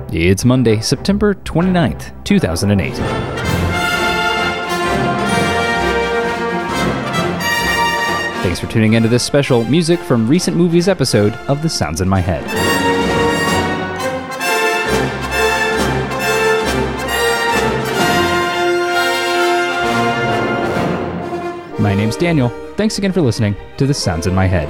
It's Monday, September 29th, 2008. Thanks for tuning into this special Music from Recent Movies episode of The Sounds in My Head. My name's Daniel. Thanks again for listening to The Sounds in My Head.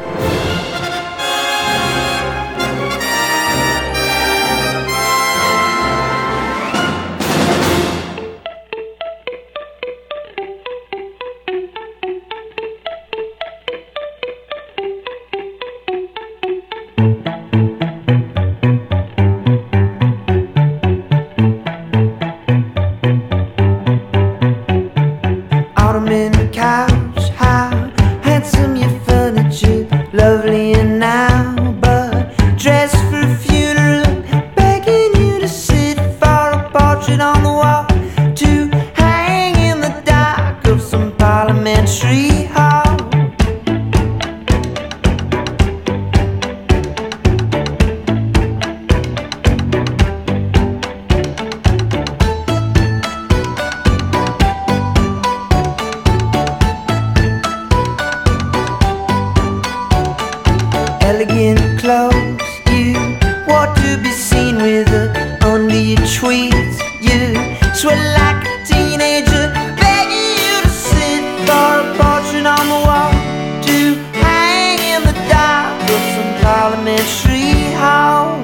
Elegant clothes, you want to be seen with her under your tweeds. You sweat like a teenager, begging you to sit for a portrait on the wall to hang in the dark of some parliamentary hall.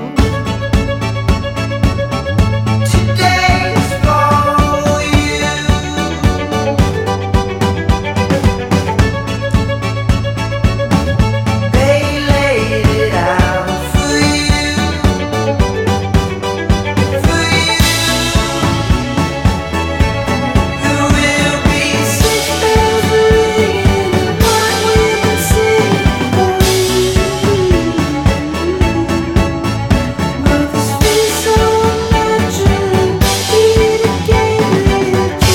Today's for you. They laid it out for you, for you. There will be 6 bells ringing and one woman singing for you. But this feels so natural, it gave it to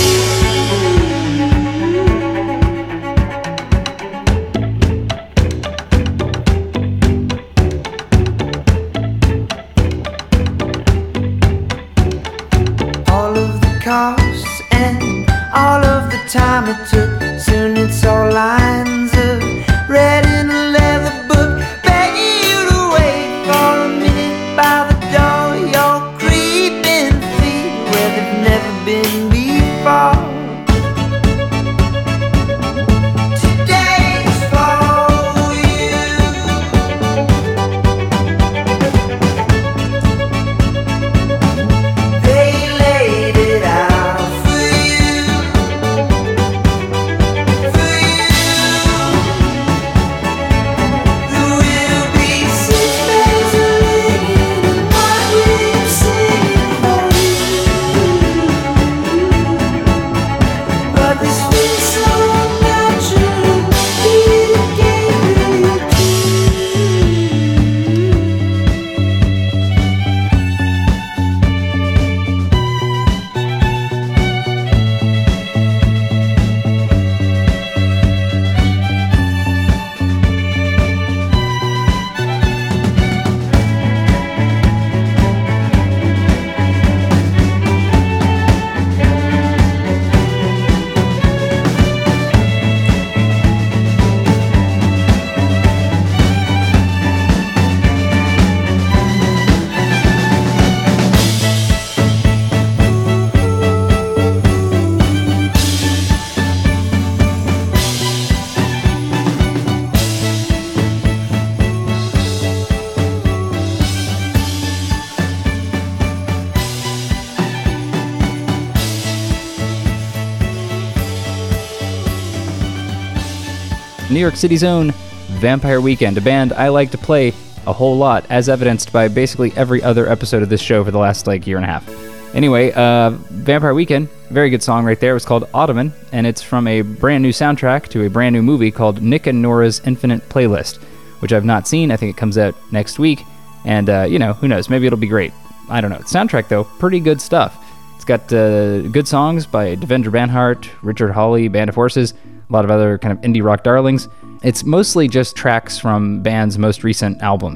all of the costs and all of the time it took. Soon it's all lines of red in a leather book, begging you to wait for a minute by the door. Your creeping feet where they've never been before. Today's for you. They laid it out for you, for you. There will be 6 bells ringing and one woman singing for you. But this feels so natural, it gave it to New York City's own Vampire Weekend, a band I like to play a whole lot, as evidenced by basically every other episode of this show for the last year and a half. Anyway, Vampire Weekend, very good song right there. It was called Ottoman, and it's from a brand new soundtrack to a brand new movie called Nick and Nora's Infinite Playlist, which I've not seen. I think it comes out next week, and who knows, maybe it'll be great. I don't know. Soundtrack, though, pretty good stuff. It's got good songs by Devendra Banhart, Richard Hawley, Band of Horses, a lot of other kind of indie rock darlings. It's mostly just tracks from bands' most recent albums,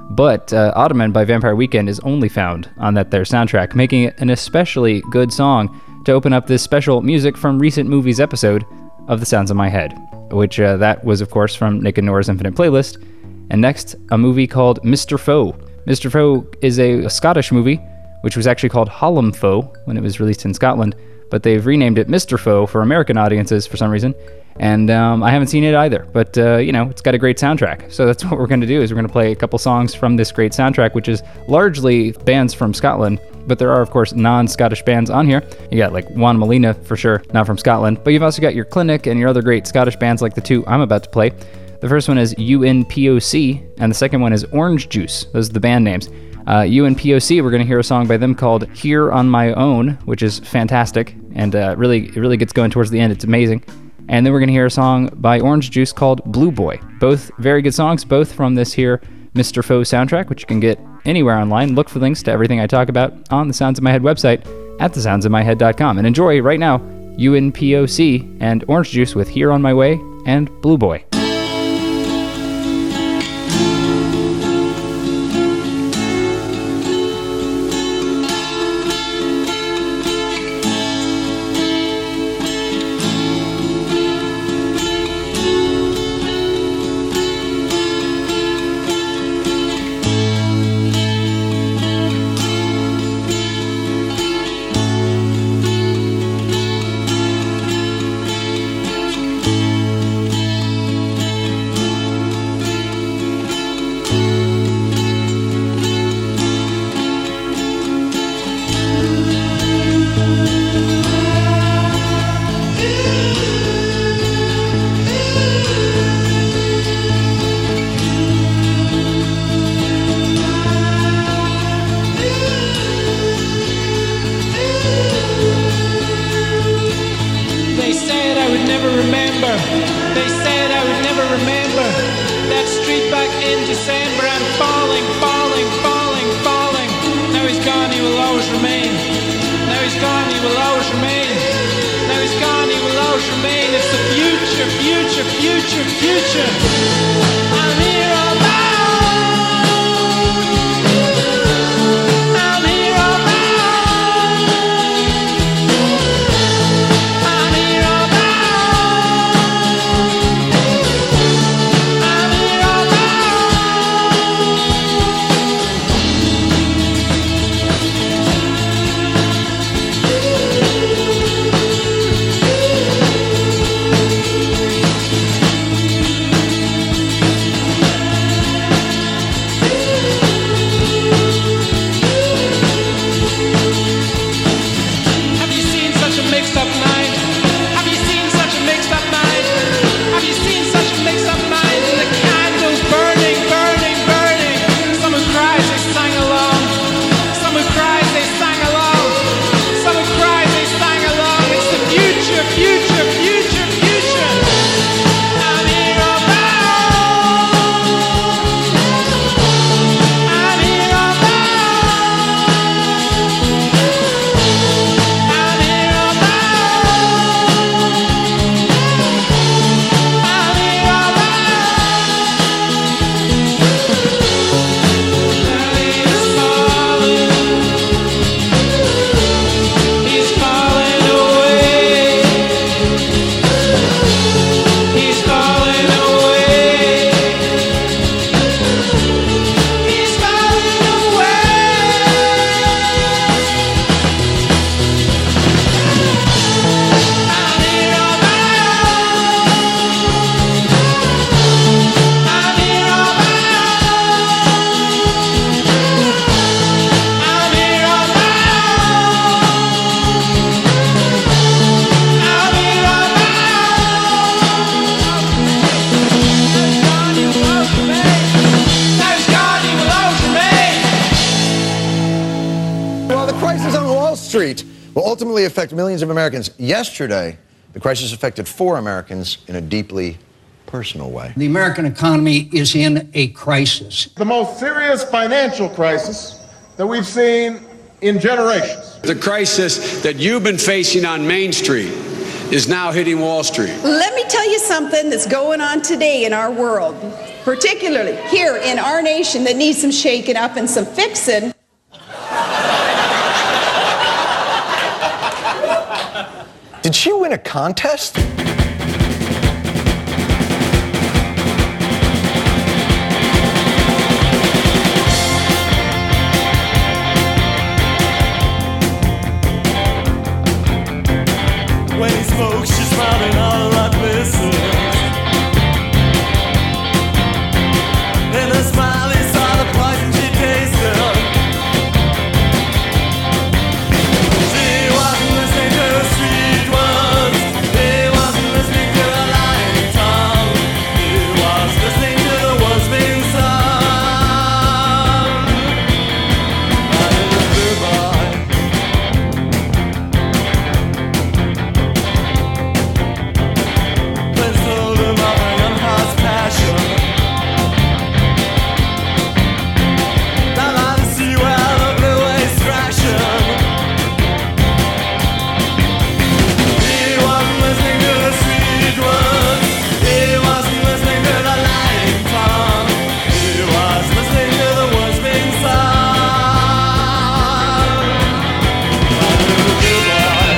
But Ottoman by Vampire Weekend is only found on that their soundtrack, making it an especially good song to open up this special Music from Recent Movies episode of The Sounds of My Head, which that was, of course, from Nick and Nora's Infinite Playlist. And next, a movie called Mr. Foe. Mr. Foe is a Scottish movie, which was actually called Hallam Foe when it was released in Scotland, but they've renamed it Mr. Foe for American audiences for some reason. And I haven't seen it either, but it's got a great soundtrack. So that's what we're going to do, is we're going to play a couple songs from this great soundtrack, which is largely bands from Scotland, but there are, of course, non-Scottish bands on here. You got like Juan Molina, for sure, not from Scotland, but you've also got your Clinic and your other great Scottish bands like the two I'm about to play. The first one is UNPOC, and the second one is Orange Juice. Those are the band names. UNPOC, we're going to hear a song by them called Here on My Own, which is fantastic, and it really gets going towards the end. It's amazing. And then we're going to hear a song by Orange Juice called Blue Boy. Both very good songs, both from this here Mr. Foe soundtrack, which you can get anywhere online. Look for links to everything I talk about on the Sounds of My Head website at thesoundsofmyhead.com. And enjoy right now UNPOC and Orange Juice with Here on My Way and Blue Boy. Ultimately affect millions of Americans. Yesterday, the crisis affected 4 Americans in a deeply personal way. The American economy is in a crisis. The most serious financial crisis that we've seen in generations. The crisis that you've been facing on Main Street is now hitting Wall Street. Let me tell you something that's going on today in our world. particularly here in our nation that needs some shaking up and some fixing. Did she win a contest? When he spoke, she smiled and all I listened. In her smile, he saw the poison she tasted. She wasn't listening to the sweet words. He wasn't listening to the lying tongue. He was listening to the words being sung by the blue boy. Let's hold him up and unhouse passion. Down by the sea where the blue waves crashing. He wasn't listening to the sweet words. He wasn't listening to the lying tongue. He was listening to the words being sung by the blue boy.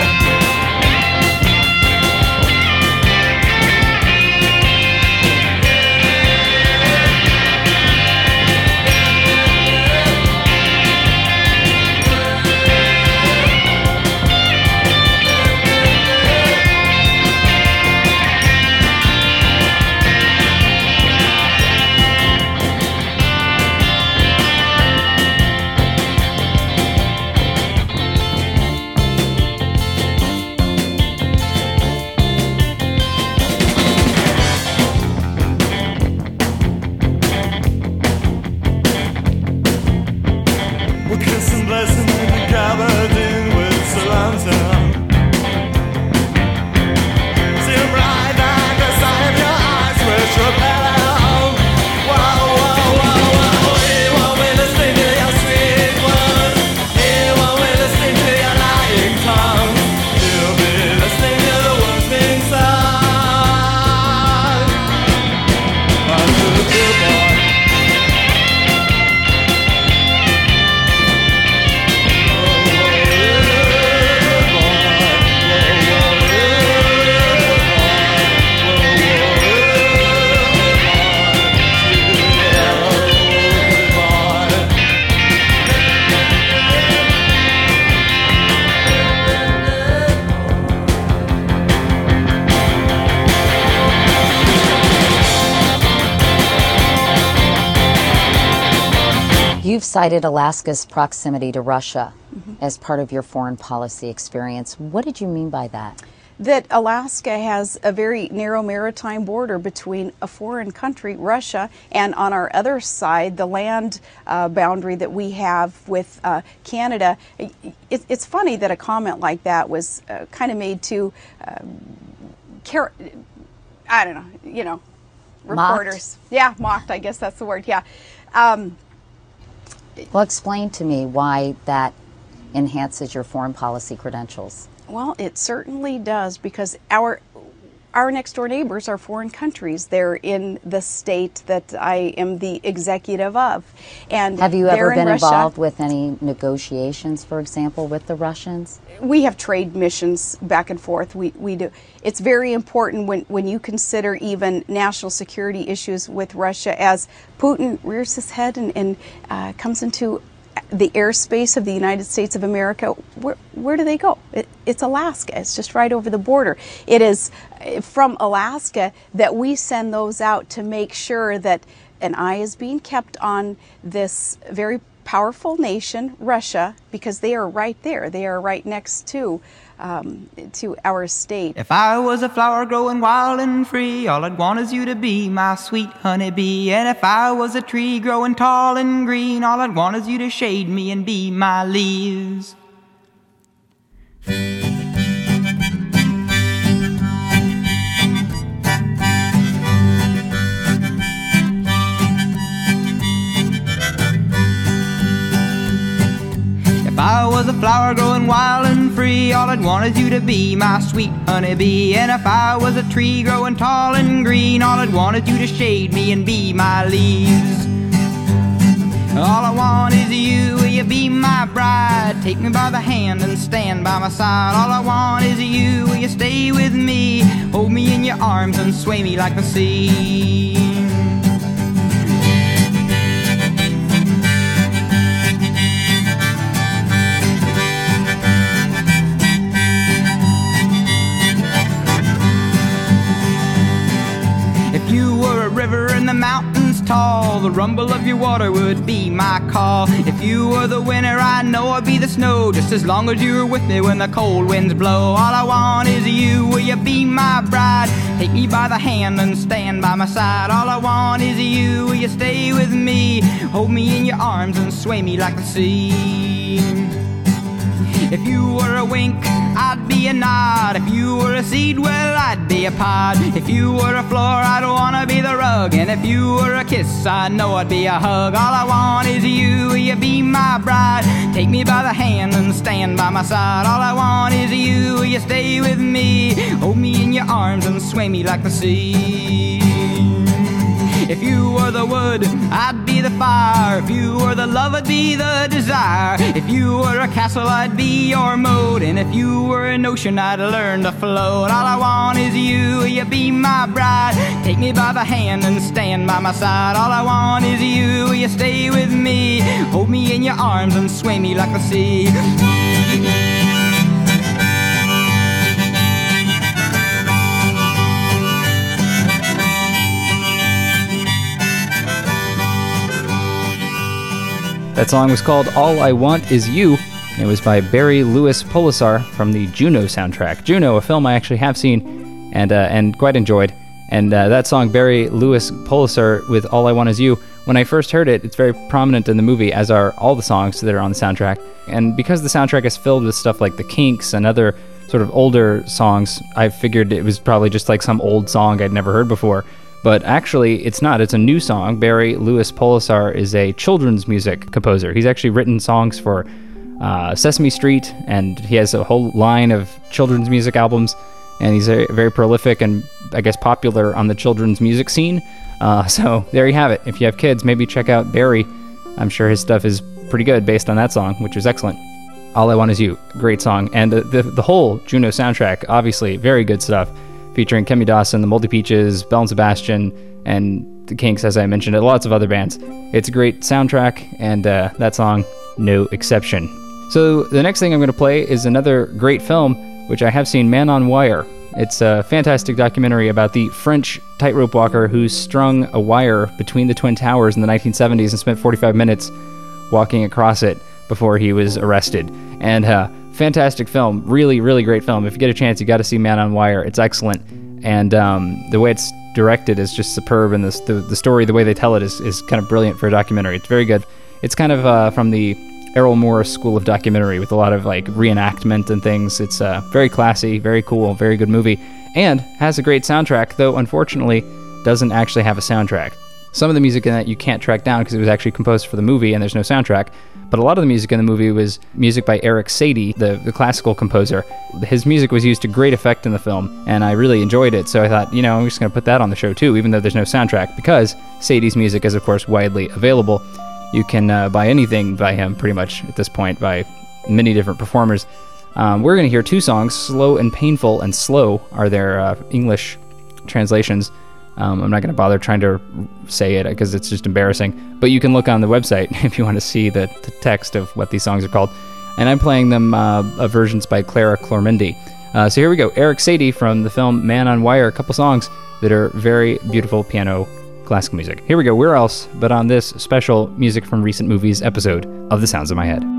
We're kissing, blessing, and gathered in with Salanta. See him right at the side of your eyes, which repel. Wow, wow, wow, wow. He won't be listening to your sweet words. He won't be listening to your lying tongue. He'll be listening to the words being sung by the good boy. You've cited Alaska's proximity to Russia as part of your foreign policy experience. What did you mean by that? That Alaska has a very narrow maritime border between a foreign country, Russia, and on our other side, the land boundary that we have with Canada. It's funny that a comment like that was kind of made to, I don't know, you know, reporters. Mocked? Yeah, mocked, I guess that's the word, yeah. Well, explain to me why that enhances your foreign policy credentials. Well, it certainly does, because our next door neighbors are foreign countries. They're in the state that I am the executive of. And have you ever been Russia. Involved with any negotiations, for example, with the Russians? We have trade missions back and forth. We do. It's very important when you consider even national security issues with Russia, as Putin rears his head and comes into the airspace of the United States of America. Where do they go? It's Alaska. It's just right over the border. It is from Alaska that we send those out to make sure that an eye is being kept on this very powerful nation, Russia, because they are right there. They are right next to our state. If I was a flower growing wild and free, all I'd want is you to be my sweet honeybee. And if I was a tree growing tall and green, all I'd want is you to shade me and be my leaves. If I was a flower growing wild and and free. All I'd want is you to be my sweet honeybee. And if I was a tree growing tall and green, all I'd want is you to shade me and be my leaves. All I want is you, will you be my bride? Take me by the hand and stand by my side. All I want is you, will you stay with me? Hold me in your arms and sway me like the sea. If you were a river in the mountains tall, the rumble of your water would be my call. If you were the winter, I know I'd be the snow, just as long as you were with me when the cold winds blow. All I want is you, will you be my bride? Take me by the hand and stand by my side. All I want is you, will you stay with me? Hold me in your arms and sway me like the sea. If you were a wink, I'd be a nod. If you were a seed, well, I'd be a pod. If you were a floor, I'd wanna be the rug. And if you were a kiss, I know I'd be a hug. All I want is you, will you be my bride? Take me by the hand and stand by my side. All I want is you, will you stay with me? Hold me in your arms and sway me like the sea. If you were the wood, I'd be the fire. If you were the love, I'd be the desire. If you were a castle, I'd be your moat. And if you were an ocean, I'd learn to float. All I want is you, will you be my bride? Take me by the hand and stand by my side. All I want is you, will you stay with me? Hold me in your arms and sway me like the sea. That song was called All I Want Is You, and it was by Barry Louis Polisar from the Juno soundtrack. Juno, a film I actually have seen and quite enjoyed. And that song, Barry Louis Polisar with All I Want Is You, when I first heard it, it's very prominent in the movie, as are all the songs that are on the soundtrack. And because the soundtrack is filled with stuff like the Kinks and other sort of older songs, I figured it was probably just like some old song I'd never heard before. But actually, it's not. It's a new song. Barry Louis Polisar is a children's music composer. He's actually written songs for Sesame Street, and he has a whole line of children's music albums, and he's very prolific and, I guess, popular on the children's music scene. So there you have it. If you have kids, maybe check out Barry. I'm sure his stuff is pretty good based on that song, which is excellent. All I Want Is You, great song. And the whole Juno soundtrack, obviously, very good stuff, featuring Kemi Dawson, the Moldy Peaches, Belle and Sebastian, and the Kinks, as I mentioned, and lots of other bands. It's a great soundtrack, and that song, no exception. So the next thing I'm going to play is another great film, which I have seen, Man on Wire. It's a fantastic documentary about the French tightrope walker who strung a wire between the Twin Towers in the 1970s and spent 45 minutes walking across it before he was arrested. And fantastic film, really, really great film. If you get a chance, you got to see Man on Wire. It's excellent, and the way it's directed is just superb, and the story, the way they tell it, is kind of brilliant for a documentary. It's very good. It's kind of from the Errol Morris school of documentary, with a lot of like reenactment and things. It's very classy, very cool, very good movie, and has a great soundtrack, though unfortunately doesn't actually have a soundtrack. Some of the music in that you can't track down because it was actually composed for the movie and there's no soundtrack. But a lot of the music in the movie was music by Eric Satie, the classical composer. His music was used to great effect in the film, and I really enjoyed it. So I thought, I'm just going to put that on the show too, even though there's no soundtrack, because Satie's music is, of course, widely available. You can buy anything by him pretty much at this point by many different performers. We're going to hear two songs, Slow and Painful, and Slow are their English translations. I'm not going to bother trying to say it because it's just embarrassing. But you can look on the website if you want to see the text of what these songs are called. And I'm playing them versions by Clara Clormendi. So here we go. Eric Satie from the film Man on Wire. A couple songs that are very beautiful piano classical music. Here we go. Where else but on this special Music from Recent Movies episode of The Sounds of My Head.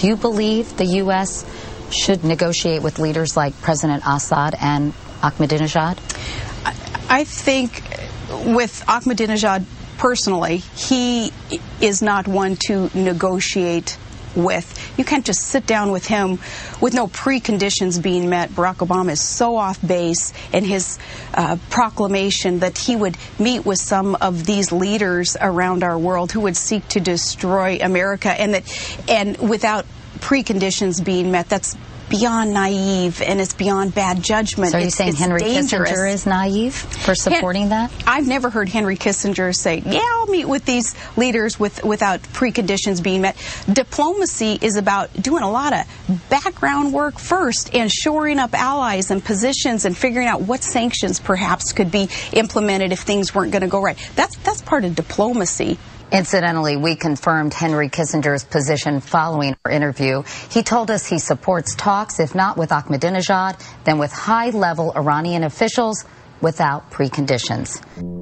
Do you believe the U.S. should negotiate with leaders like President Assad and Ahmadinejad? I think with Ahmadinejad personally, he is not one to negotiate with. You can't just sit down with him with no preconditions being met. Barack Obama is so off base in his proclamation that he would meet with some of these leaders around our world who would seek to destroy America, and without preconditions being met. That's beyond naive, and it's beyond bad judgment. So are you saying Henry dangerous. Kissinger is naive for supporting that? I've never heard Henry Kissinger say, yeah, I'll meet with these leaders without preconditions being met. Diplomacy is about doing a lot of background work first and shoring up allies and positions and figuring out what sanctions perhaps could be implemented if things weren't going to go right. That's part of diplomacy. Incidentally, we confirmed Henry Kissinger's position following our interview. He told us he supports talks, if not with Ahmadinejad, then with high-level Iranian officials without preconditions.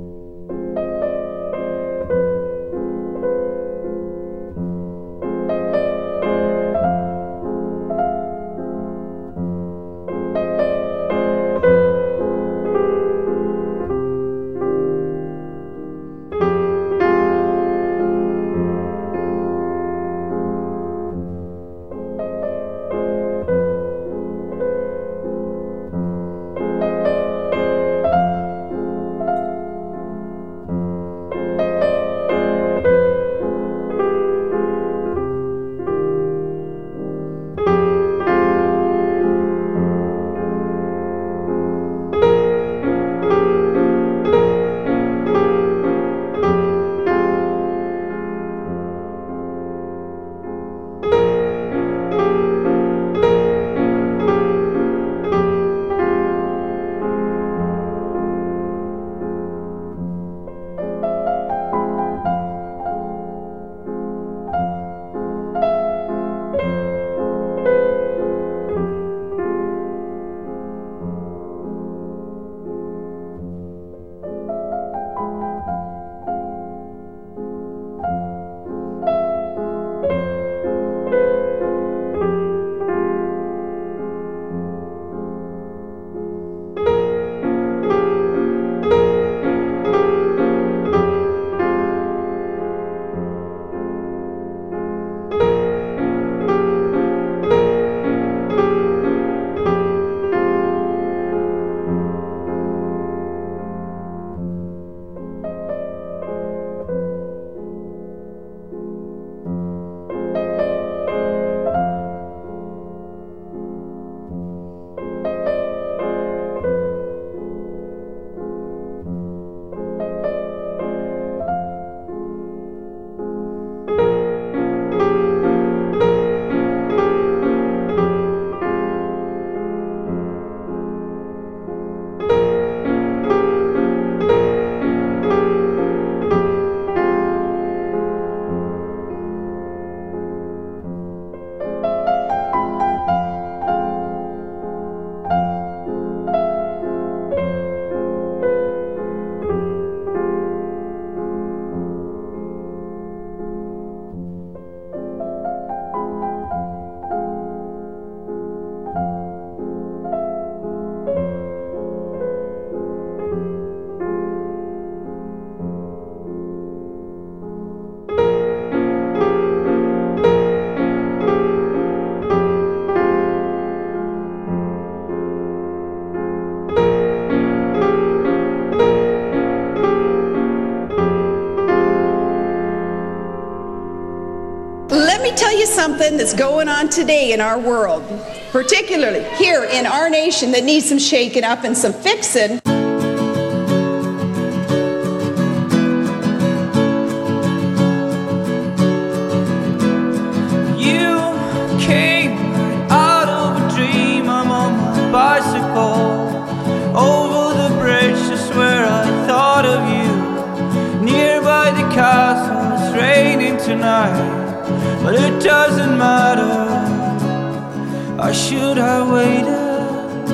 Tell you something that's going on today in our world, particularly here in our nation, that needs some shaking up and some fixing. You came out of a dream. I'm on my bicycle over the bridge, just where I thought of you. Nearby the castle, it's raining tonight. But it doesn't matter. I should have waited.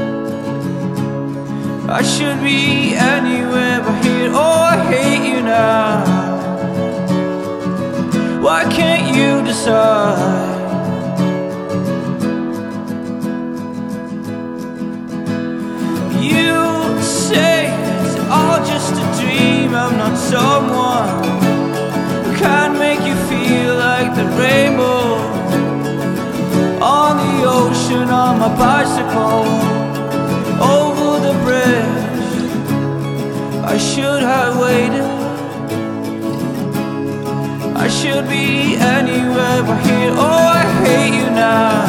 I should be anywhere but here. Oh, I hate you now. Why can't you decide? someone who can make you feel like the rainbow on the ocean on my bicycle over the bridge. I should have waited. I should be anywhere but here. Oh, I hate you now.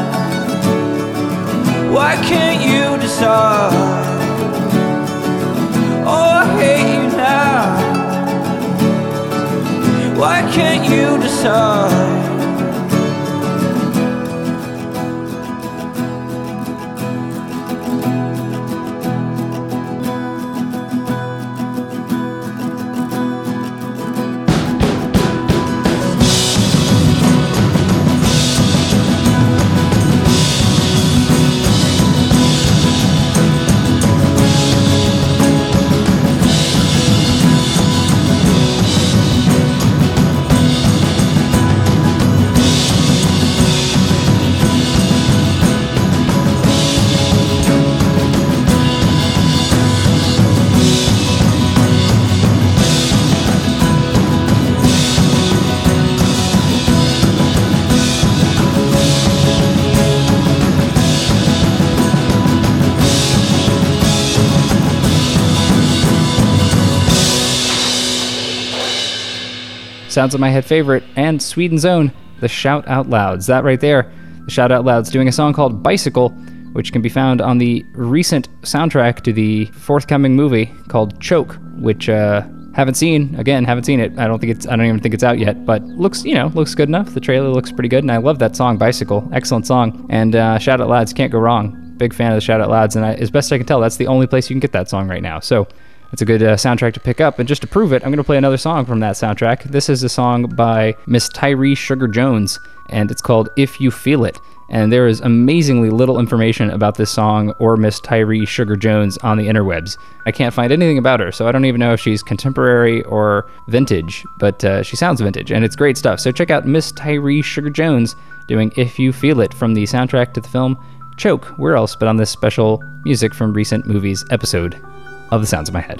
Why can't you decide? Oh, I hate you now. Why can't you decide? Sounds of My Head favorite, and Sweden's own, the Shout Out Louds. That right there, the Shout Out Louds doing a song called Bicycle, which can be found on the recent soundtrack to the forthcoming movie called Choke, which haven't seen it. I don't even think it's out yet, but looks good enough. The trailer looks pretty good, and I love that song, Bicycle. Excellent song. And Shout Out Louds, can't go wrong. Big fan of the Shout Out Louds, and as best I can tell, that's the only place you can get that song right now. So it's a good soundtrack to pick up. And just to prove it, I'm going to play another song from that soundtrack. This is a song by Miss Tyree Sugar Jones, and it's called If You Feel It. And there is amazingly little information about this song or Miss Tyree Sugar Jones on the interwebs. I can't find anything about her, so I don't even know if she's contemporary or vintage, but she sounds vintage, and it's great stuff. So check out Miss Tyree Sugar Jones doing If You Feel It from the soundtrack to the film Choke. Where else but on this special Music from Recent Movies episode of The Sounds of My Head.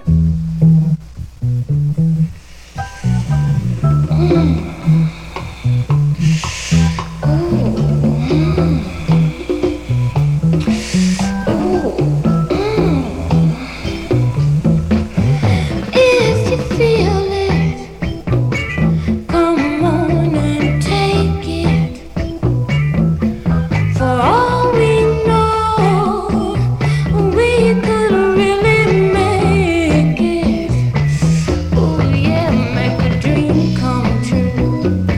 If you feel it, come on and take it. For all we know, we could really make it. Oh yeah, make a dream come true.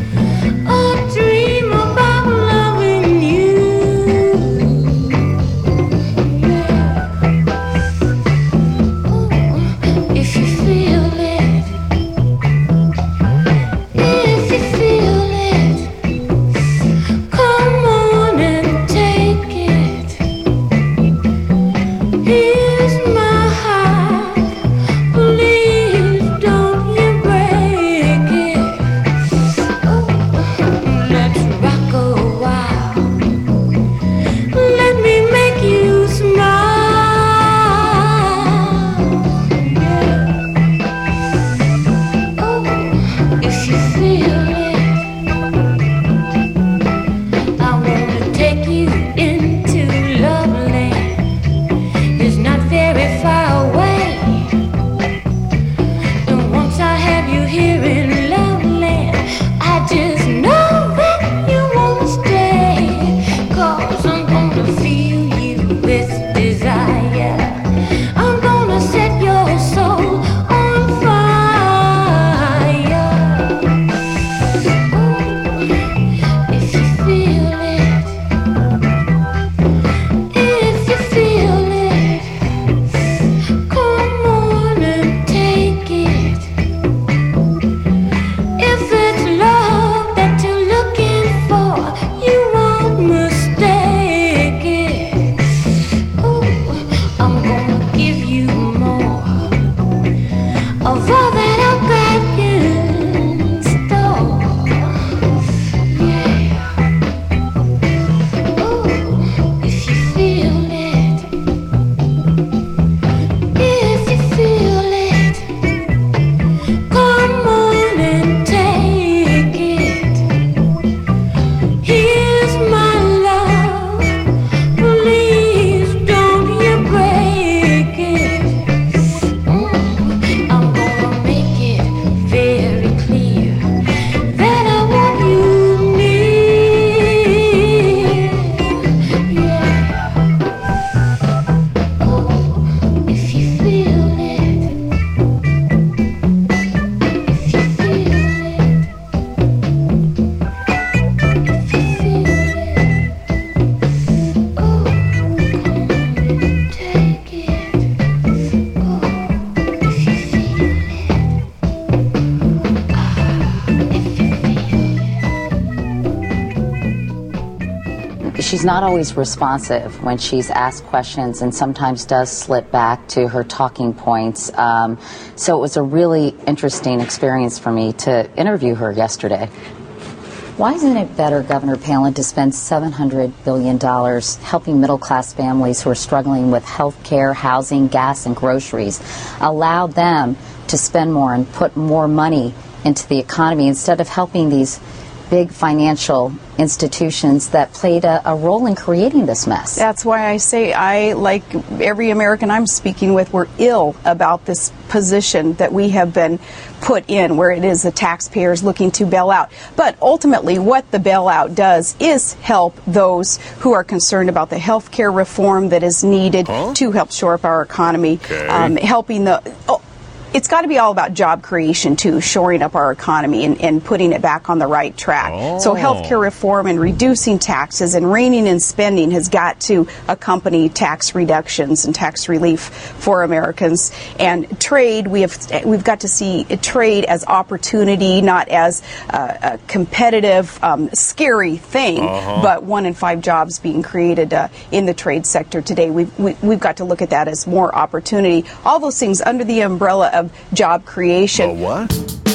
she's not always responsive when she's asked questions, and sometimes does slip back to her talking points. So it was a really interesting experience for me to interview her yesterday. Why isn't it better, Governor Palin, to spend $700 billion helping middle-class families who are struggling with health care, housing, gas, and groceries? Allow them to spend more and put more money into the economy instead of helping these big financial institutions that played a role in creating this mess. That's why I say I, like every American I'm speaking with, we're ill about this position that we have been put in, where it is the taxpayers looking to bail out. But ultimately, what the bailout does is help those who are concerned about the health care reform that is needed to help shore up our economy, helping the... It's got to be all about job creation, too, shoring up our economy and putting it back on the right track. So healthcare reform and reducing taxes and reining in spending has got to accompany tax reductions and tax relief for Americans. And trade, we've got to see trade as opportunity, not as a competitive, scary thing, but 1 in 5 jobs being created in the trade sector today. We've got to look at that as more opportunity. All those things under the umbrella of job creation. What?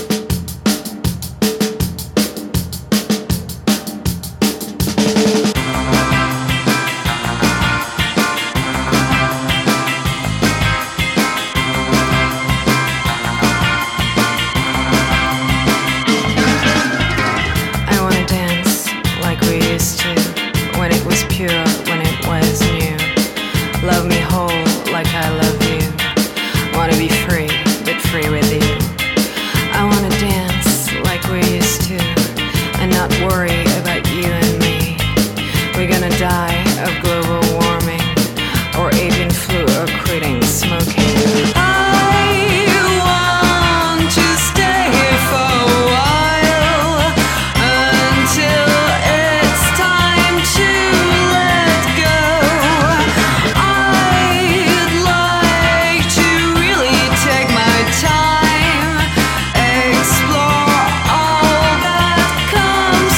I wanna dance like we used to, when it was pure, when it was new. Love me whole like I love you. Wanna be free, but free with you. I wanna dance like we used to, and not worry about you and me. We're gonna die of global warming, or avian flu, or quitting smoking. I want to stay here for a while, until it's time to let go. I'd like to really take my time, explore all that comes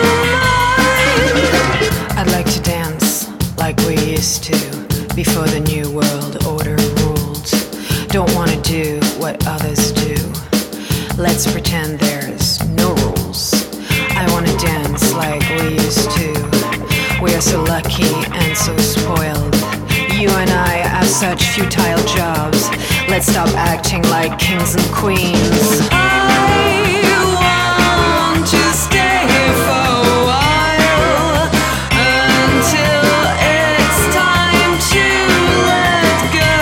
to mind. I'd like to dance like we used to, before the new world order ruled. Don't want to do what others do. Let's pretend there's no rules. I want to dance like we used to. We are so lucky and so spoiled. You and I have such futile jobs. Let's stop acting like kings and queens. I want to stay here for a while, until it's time to let go.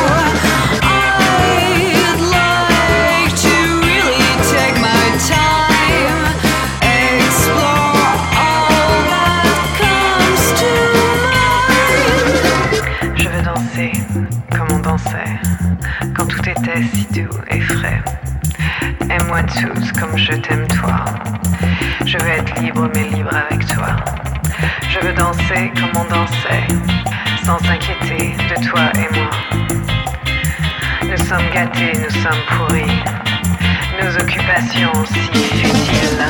I'd like to really take my time, explore all that comes to mind. Je veux danser comme on dansait, quand tout était si doux et frais. Aime-moi tous comme je t'aime toi. Je veux être libre mais libre avec toi. Je veux danser comme on dansait, sans s'inquiéter de toi et moi. Nous sommes gâtés, nous sommes pourris, nos occupations si futiles.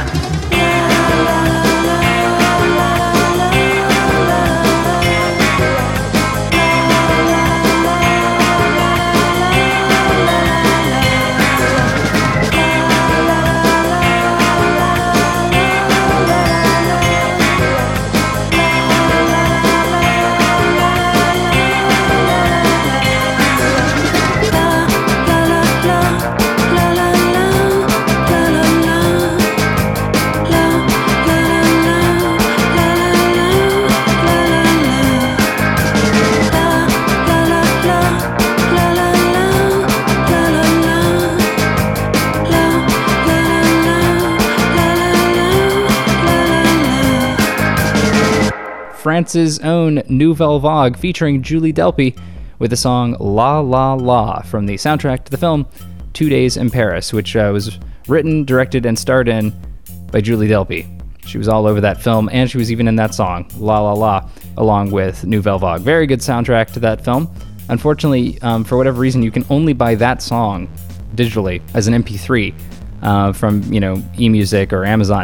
France's own Nouvelle Vague featuring Julie Delpy with the song La La La from the soundtrack to the film 2 Days in Paris, which was written, directed, and starred in by Julie Delpy. She was all over that film, and she was even in that song, La La La, along with Nouvelle Vague. Very good soundtrack to that film. Unfortunately, for whatever reason, you can only buy that song digitally as an MP3 from, eMusic or Amazon.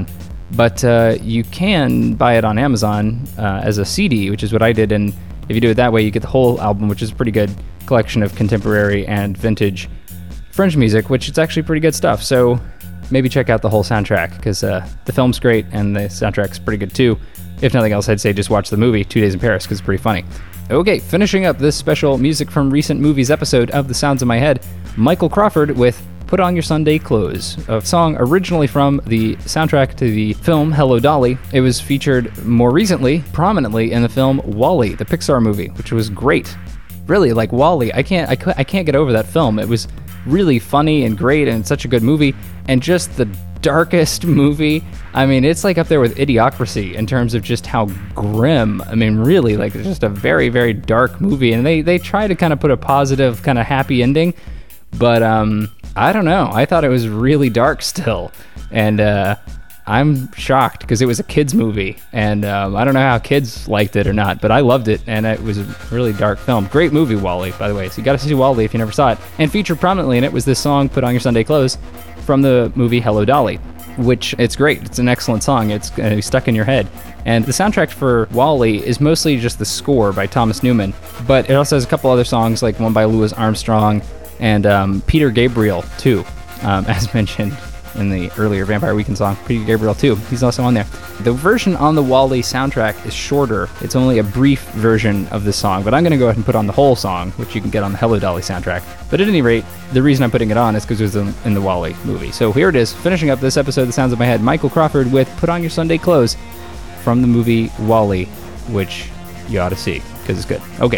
but you can buy it on Amazon as a CD, which is what I did. And if you do it that way, you get the whole album, which is a pretty good collection of contemporary and vintage French music, which is actually pretty good stuff. So maybe check out the whole soundtrack, because the film's great and the soundtrack's pretty good too. If nothing else, I'd say just watch the movie 2 Days in Paris, because it's pretty funny. Okay, finishing up this special Music from Recent Movies episode of The Sounds in My Head, Michael Crawford with Put On Your Sunday Clothes, a song originally from the soundtrack to the film Hello, Dolly. It was featured more recently, prominently, in the film WALL-E, the Pixar movie, which was great. Really, like WALL-E, I can't get over that film. It was really funny and great, and it's such a good movie, and just the darkest movie. I mean, it's like up there with Idiocracy in terms of just how grim. I mean, really, like, it's just a very, very dark movie, and they try to kind of put a positive, kind of happy ending, but I don't know. I thought it was really dark still, and I'm shocked because it was a kids movie, and I don't know how kids liked it or not, but I loved it, and it was a really dark film. Great movie, WALL-E, by the way, so you gotta see WALL-E if you never saw it. And featured prominently in it was this song, Put On Your Sunday Clothes, from the movie Hello, Dolly, which it's great. It's an excellent song. It's stuck in your head. And the soundtrack for WALL-E is mostly just the score by Thomas Newman, but it also has a couple other songs, like one by Louis Armstrong and Peter Gabriel, too, as mentioned in the earlier Vampire Weekend song. Peter Gabriel, too. He's also on there. The version on the WALL-E soundtrack is shorter. It's only a brief version of this song, but I'm going to go ahead and put on the whole song, which you can get on the Hello, Dolly soundtrack. But at any rate, the reason I'm putting it on is because it was in the WALL-E movie. So here it is, finishing up this episode of The Sounds of My Head, Michael Crawford with Put On Your Sunday Clothes from the movie WALL-E, which you ought to see, because it's good. Okay.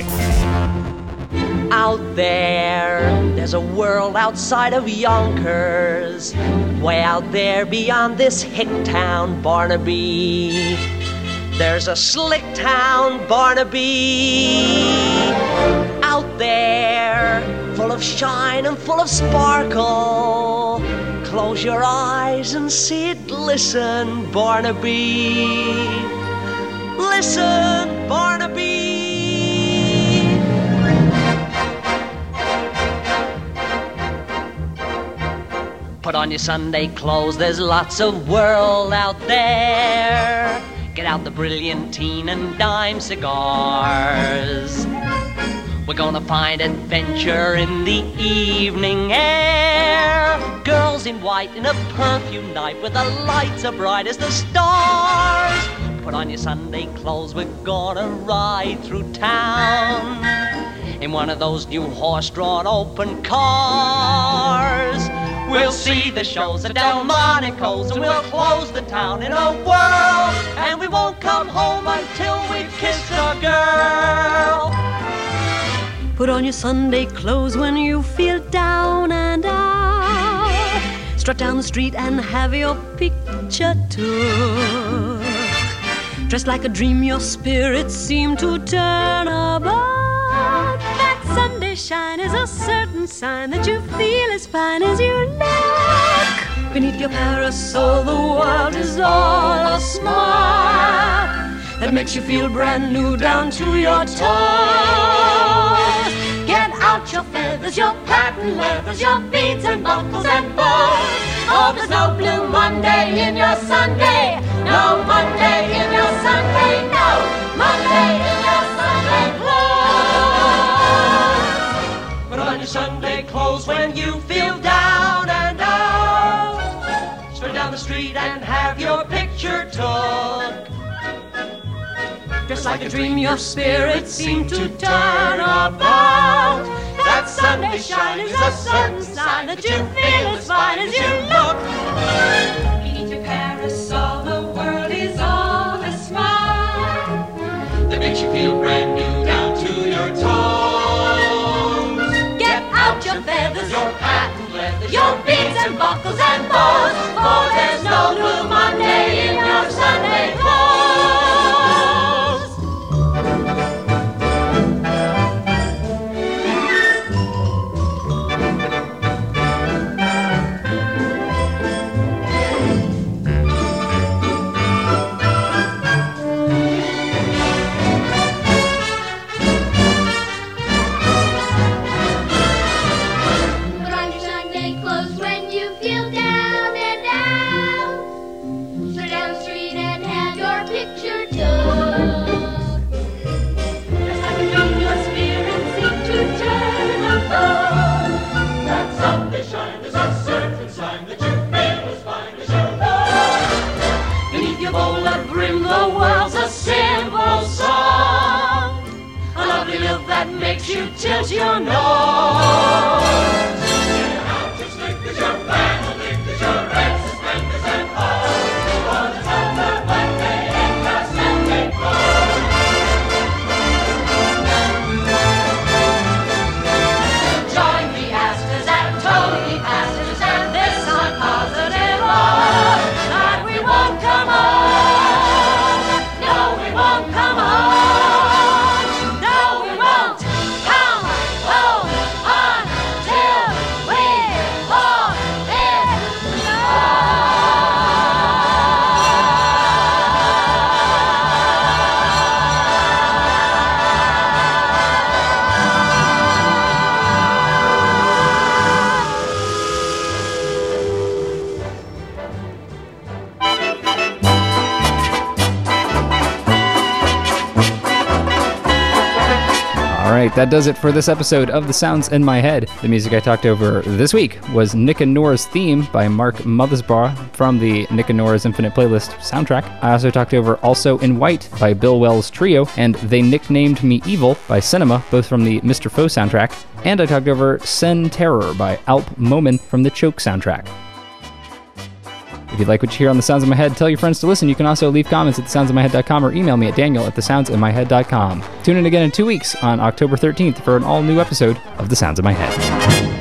Out there's a world outside of Yonkers, way out there beyond this hick town, Barnaby. There's a slick town, Barnaby. Out there, full of shine and full of sparkle. Close your eyes and see it glisten, Barnaby. Listen, Barnaby. Put on your Sunday clothes, there's lots of world out there. Get out the brilliantine and dime cigars. We're gonna find adventure in the evening air. Girls in white in a perfume night with the lights as bright as the stars. Put on your Sunday clothes, we're gonna ride through town in one of those new horse-drawn open cars. We'll see the shows at Delmonico's, and we'll close the town in a whirl, and we won't come home until we've kissed a girl. Put on your Sunday clothes when you feel down and out. Strut down the street and have your picture took. Dressed like a dream, your spirits seem to turn about. That Sunday shine is a certain sign that you feel as fine as you look. Beneath your parasol, the world is all a smile that makes you feel brand new down to your toes. Get out your feathers, your patent leathers, your beads and buckles and bows. Oh, there's no blue Monday in your Sunday. No Monday in your Sunday. No Monday in your Sunday clothes. Put on your Sunday clothes when you feel down and out. Straight down the street and have your picture took. Just like a dream, your spirits seem to turn about. That Sunday shine is a certain sign that you feel as fine as you look. Beneath your parasol, the world is all a smile that makes you feel brand new down to your toes. Get out your feathers, your patent leathers, your beads and buckles and bows, for there's no blue Monday in your Sunday clothes. you bowl a brim, the world's a simple song. A lovely lilt that makes you tilt your nose. Just think that you're fine, think that you're red, suspenders and balls. For the over one day and your Sunday clothes. Join the Astors and Tony Pastors and this I'm positive of, that we won't come home. No, we won't come home. No, we won't come home until we fall in All right, that does it for this episode of The Sounds in My Head. The music I talked over this week was Nick and Nora's Theme by Mark Mothersbaugh from the Nick and Nora's Infinite Playlist soundtrack. I also talked over Also in White by Bill Wells Trio and They Nicknamed Me Evil by Cinema, both from the Mr. Foe soundtrack. And I talked over Sen Terror by Alp Momin from the Choke soundtrack. If you like what you hear on The Sounds in My Head, tell your friends to listen. You can also leave comments at thesoundsinmyhead.com or email me at daniel@thesoundsinmyhead.com. Tune in again in 2 weeks on October 13th for an all-new episode of The Sounds in My Head.